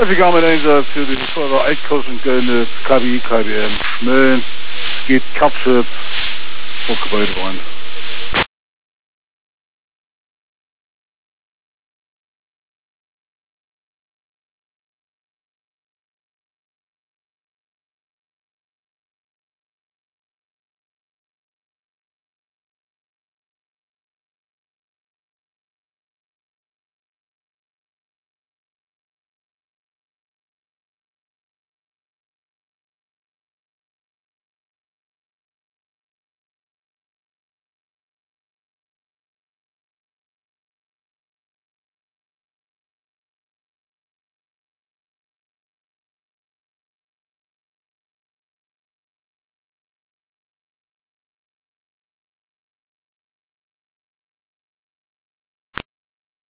Navigator für die Förder Eitkurs und Göllnitz, KBI, KBM, Schmölln, geht Kapsel, und Gebäude rein.